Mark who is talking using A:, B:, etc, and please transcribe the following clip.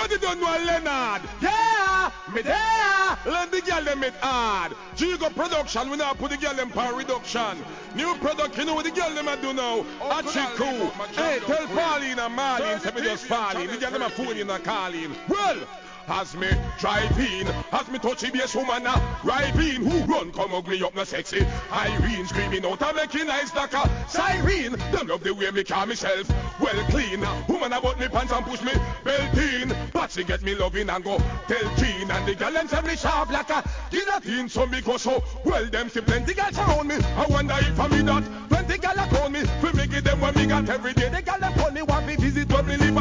A: But you don't know Leonard. Yeah, me there. Let the girl them it hard. Jigo production, we now put the girl them power reduction. New product, you know what the girl them a do now? Achiku. Hey, tell Pauline and Marlene, say me just falling. The girl them a phone in a calling. Well, as me drive in, as me touch the bass woman right in. Who run, come ugly up, no sexy Irene screaming out and making nice like a siren. Them love the way me call myself well clean. Woman about me pants and push me belt in. But she get me loving and go tell Jean. And the girl and tell me sharp like a guillotine. So me go so well them see plenty girls around me. I wonder if I me that 20 girls around me. For me give them what me got every day. The girl them call me want me visit where me live.